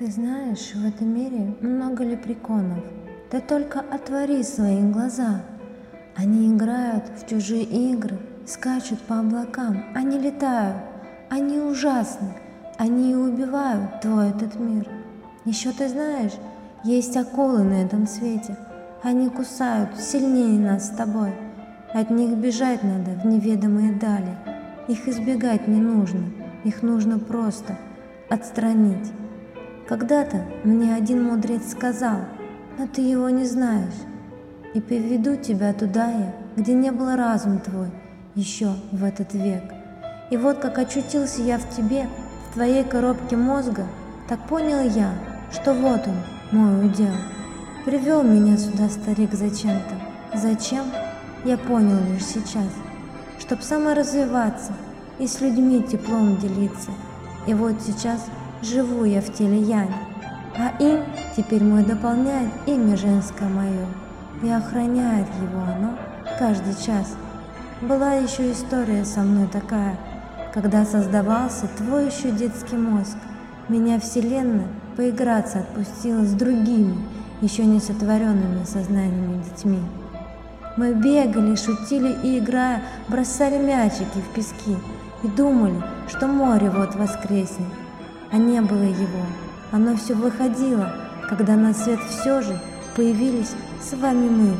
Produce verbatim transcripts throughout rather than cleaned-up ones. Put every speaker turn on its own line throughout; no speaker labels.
Ты знаешь, в этом мире много лепреконов. Ты только отвори свои глаза. Они играют в чужие игры, скачут по облакам, они летают, они ужасны, они и убивают твой этот мир. Еще ты знаешь, есть акулы на этом свете, они кусают сильнее нас с тобой. От них бежать надо в неведомые дали, их избегать не нужно, их нужно просто отстранить. Когда-то мне один мудрец сказал, но ты его не знаешь, и поведу тебя туда я, где не был разум твой еще в этот век. И вот как очутился я в тебе, в твоей коробке мозга, так понял я, что вот он, мой удел. Привел меня сюда старик зачем-то. Зачем? Я понял лишь сейчас, чтоб саморазвиваться и с людьми теплом делиться. И вот сейчас живу я в теле Янь, а им теперь мой дополняет имя женское мое, и охраняет его оно каждый час. Была еще история со мной такая, когда создавался твой еще детский мозг, меня вселенная поиграться отпустила с другими, еще не сотворенными сознаниями детьми. Мы бегали, шутили и, играя, бросали мячики в пески и думали, что море вот воскреснет. А не было его, оно все выходило, когда на свет все же появились с вами мы.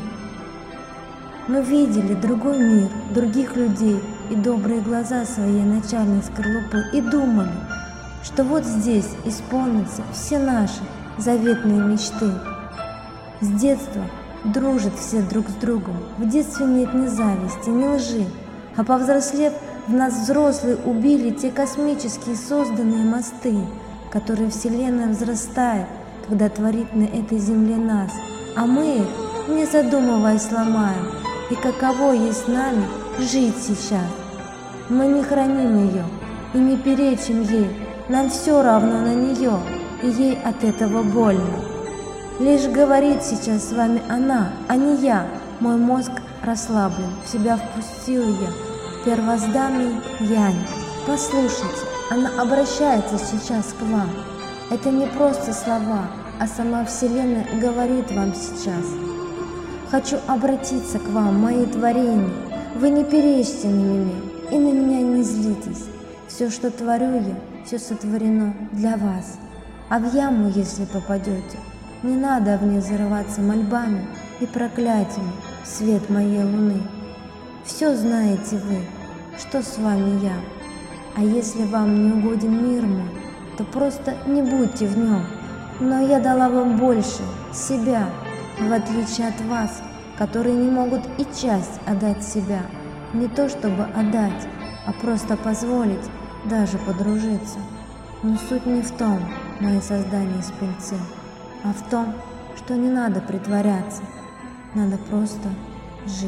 Мы видели другой мир, других людей и добрые глаза своей начальной скорлупы и думали, что вот здесь исполнятся все наши заветные мечты. С детства дружат все друг с другом, в детстве нет ни зависти, ни лжи, а повзрослев, в нас взрослые убили те космические созданные мосты, которые Вселенная взрастает, когда творит на этой земле нас, а мы их, не задумываясь, ломаем, и каково есть с нами жить сейчас. Мы не храним ее и не перечим ей, нам все равно на нее, и ей от этого больно. Лишь говорит сейчас с вами она, а не я, мой мозг расслаблен, в себя впустил я первозданный Янь. Послушайте, она обращается сейчас к вам. Это не просто слова, а сама Вселенная говорит вам сейчас. Хочу обратиться к вам, мои творения. Вы не перечьте на меня и на меня не злитесь. Все, что творю я, все сотворено для вас. А в яму, если попадете, не надо в ней зарываться мольбами и проклятиями, свет моей луны. Все знаете вы, что с вами я. А если вам не угоден мир мой, то просто не будьте в нем. Но я дала вам больше себя, в отличие от вас, которые не могут и часть отдать себя. Не то чтобы отдать, а просто позволить даже подружиться. Но суть не в том, мои создания из пыльцы, а в том, что не надо притворяться, надо просто жить.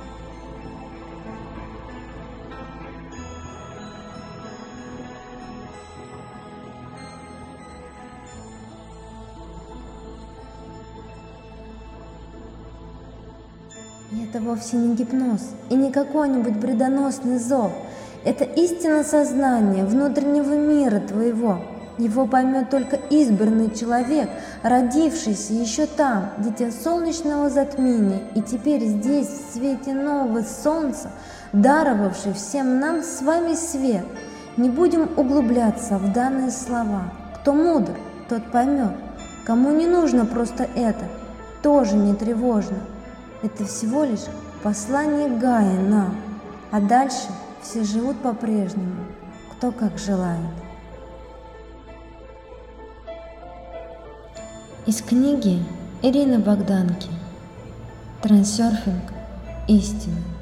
И это вовсе не гипноз и не какой-нибудь бредоносный зов. Это истина сознания, внутреннего мира твоего. Его поймет только избранный человек, родившийся еще там, дитя солнечного затмения, и теперь здесь, в свете нового солнца, даровавший всем нам с вами свет. Не будем углубляться в данные слова. Кто мудр, тот поймет. Кому не нужно просто это, тоже не тревожно. Это всего лишь послание Гая нам, а дальше все живут по-прежнему, кто как желает. Из книги Ирины Богданки «Трансерфинг. Истина».